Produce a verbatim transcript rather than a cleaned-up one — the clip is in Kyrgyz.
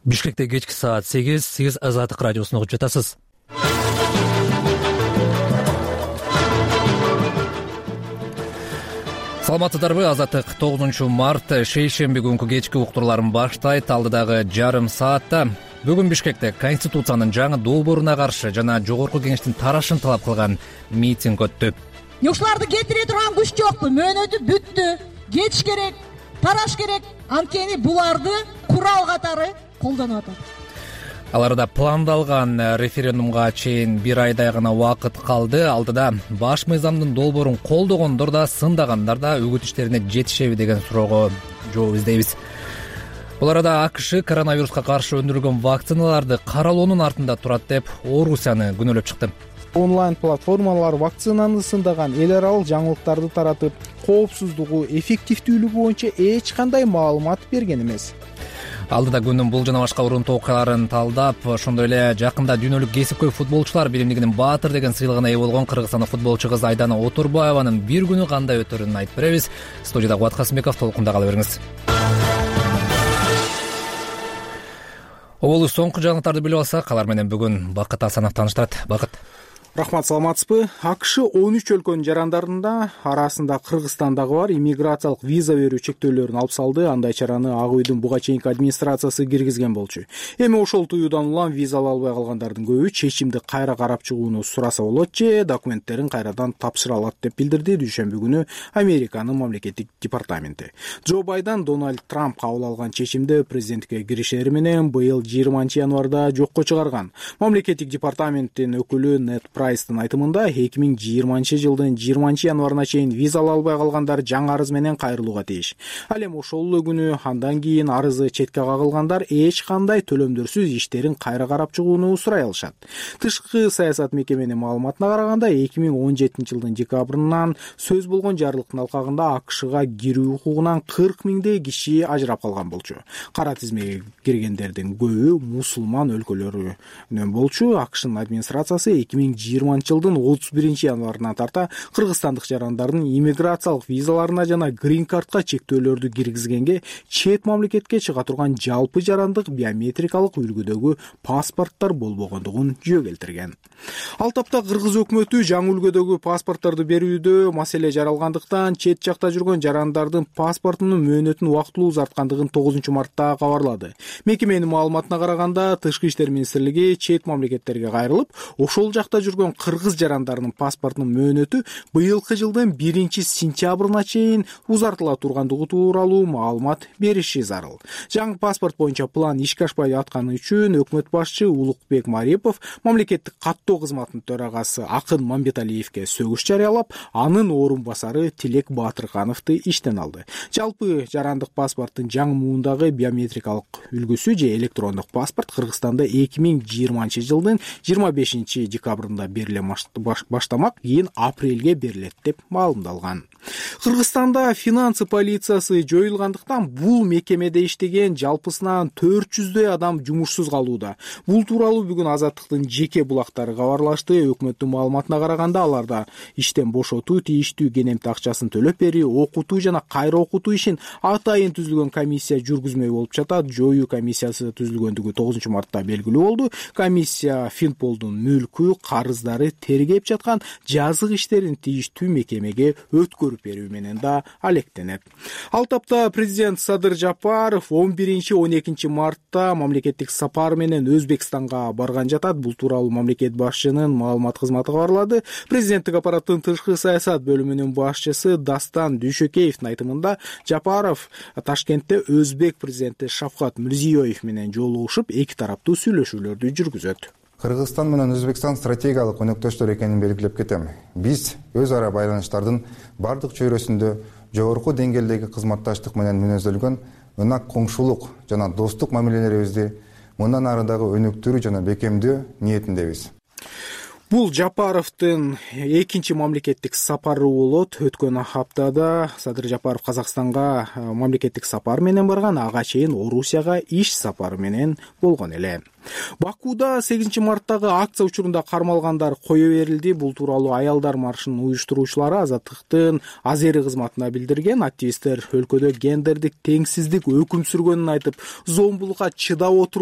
Бишкекте кечки саат сегиз, сиз Азаттык радиосун угуп жатасыз. Саламатсыздарбы? Азаттык тогузунчу март шейшемби күнкү кечки уктурларын баштайт. Алдыдагы жарым саатта бүгүн Бишкекте Конституциянын жаңы долбооруна каршы жана жогорку кеңештин тарашын талап кылган митинг өттү. Ушуларды кетире турган күч жокпу, мөөнөтү бүттү, кетиш керек, тараш керек. Анткени буларды курал катары колдонуп атат. Аларда пландалган референдумга чейин бир айдай гана убакыт калды. Алдыда баш мыйзамдын долбоорун колдогондор да, сындагандар да үгүт иштерине жетишеби деген суроого жооп издейбиз. Бул арада АКШ коронавируска каршы өндүрүлгөн вакциналарды каралоонун артында турат деп Орусияны күнөөлөп чыкты. Онлайн платформалар вакцинаны сындаган эл аралык жаңылыктарды таратып, коопсуздугу, эффективдүүлүгү боюнча эч кандай маалымат берген эмес. Алдыда күндүн бул жана башка урунтуу окуяларын талдап, ошондой эле жакында дүйнөлүк кесипкөй футболчулар биримдигинин баатыр деген сыйлыгына ээ болгон кыргызстандык футболчу кыз Айдана Отурбаеванын бир күнү кандай өтөрүн айтып беребиз. Студияда Кубат Касымбеков, толкунда кала бериңиз. Оболу соңку жаңылыктарды билип алсак, алар менен бүгүн Бакыт Асанов тааныштырат. Бакыт. Рахмат, саламатсызбы? АКШ он үч өлкөнүн жарандарында арасында Кыргызстандагы бар иммиграциялык виза берүү чектөөлөрүн алып салды. Андай чараны Ак үйдүн буга чейинки администрациясы киргизген болчу. Эми ошол тыюудан улам виза ала албай калгандардын көбү чечимди кайра карап чыгууну сураса болот же документтерин кайрадан тапшыра алат деп билдирди дүйшөмбү күнү Американын мамлекеттик департаменти. Джо Байден Дональд Трамп кабыл алган чечимди президенттикке киришери менен быйыл жыйырманчы январда жокко чыгарган. Мамлекеттик департаменттин өкүлү Нет Прайстын айтымында эки миң жыйырманчы жылдын жыйырманчы январына чейин виза ала албай калгандар жаңы арыз менен кайрылууга тийиш. Ал эми ошол эле күнү андан кийин арызы четке кагылгандар эч кандай төлөмдөрсүз иштерин кайра карап чыгууну сурай алышат. Тышкы саясат мекеменин маалыматына караганда эки миң он жетинчи жылдын декабрынан сөз болгон жарлыктын алкагында АКШга кирүү укугунан кырк миңдей киши ажырап калган болчу. Кара тизмеге киргендердин көбү мусулман өлкөлөрүнөн болчу. АКШнын администрациясы эки миң жыйырманчы жылдын отуз биринчи январынан тарта кыргызстандык жарандардын иммиграциялык визаларына жана грин картка чектөөлөрдү киргизгенге чет мамлекетке чыга турган жалпы жарандык биометрикалык үлгүдөгү паспорттор болбогондугун жөө келтирген. Ал тапта кыргыз өкмөтү жаңы үлгүдөгү паспортторду берүүдө маселе жаралгандыктан чет жакта жүргөн жарандардын паспортунун мөөнөтүн убактылуу узарткандыгын тогузунчу мартта кабарлады. Мекеменин маалыматына караганда Тышкы иштер министрлиги чет мамлекеттерге кайрылып, ошол жакта жүргөн кыргыз жарандарынын паспортунун мөөнөтү быйылкы жылдын биринчи сентябрына чейин узартыла тургандыгы тууралуу маалымат бериши зарыл. Жаңы паспорт боюнча план ишке ашпай атканы үчүн өкмөт башчы Улукбек Марипов мамлекеттик каттоо кызматынын төрагасы Акын Мамбеталиевке сөгүш жарыялап, анын орун басары Тилек Батырхановду иштен алды. Жалпы жарандык паспорттун жаңы муундагы биометрикалык үлгүсү же электрондук паспорт Кыргызстанда эки миң жыйырманчы жылдын жыйырма бешинчи декабрында бериле баштамак, кийин апрелге берилет деп маалымдалган. Кыргызстанда финансы полициясы жоюлгандыктан бул мекемеде иштеген жалпысынан төрт жүздөй адам жумушсуз калууда. Бул тууралуу бүгүн Азаттыктын жеке булактары кабарлашты. Өкмөттүн маалыматына караганда аларда иштен бошотуу, тийиштүү кенемти акчасын төлөп берүү, окутуу жана кайра окутуу ишин атайын түзүлгөн комиссия жүргүзмөй болуп жатат. Жоюу комиссиясы түзүлгөндүгү тогузунчу мартта белгилүү болду. Комиссия Финполдун мүлкү, карыздары тергеп жаткан жазык иштерин тийиштүү мекемеге өткөрүп берүү менен да алектенет. Ал тапта президент Садыр Жапаров он биринчи он экинчи мартта мамлекеттик сапар менен Өзбекстанга барган жатат. Бул тууралуу мамлекет башчынын маалымат кызматы кабарлады. Президенттик аппараттын тышкы саясат бөлүмүнүн башчысы Дастан Дүйшөкеевдин айтымында Жапаров Ташкентте Өзбек президенти Шавкат Мирзиёев менен жолугушуп, эки тараптуу сүйлөшүүлөрдү жүргүзөт. Кыргызстан менен Өзбекстан стратегиялык өнөктөштөр экенин белгилеп кетем. Биз өз ара байланыштардын бардык чөйрөсүндө жогорку деңгээлдеги кызматташтык менен мүнөздөлгөн ынак коңшулук жана достук мамилелерибизди мындан ары дагы өнүктүрүү жана бекемдөө ниетиндебиз. Бул Жапаровдун экинчи мамлекеттик сапары болот. Өткөн аптада Садыр Жапаров Казакстанга мамлекеттик сапар менен барган, ага чейин Орусияга иш сапары менен болгон эле. Бакуда сегизинчи марттагы акция учурунда кармалгандар кое берилди. Бул тууралуу аялдар маршынын уюштуруучулары Азаттыктын Азери кызматына билдирген. Активисттер өлкөдө гендердик теңсиздик өкүм сүргөнүн айтып, зомбулукка чыдап отуруп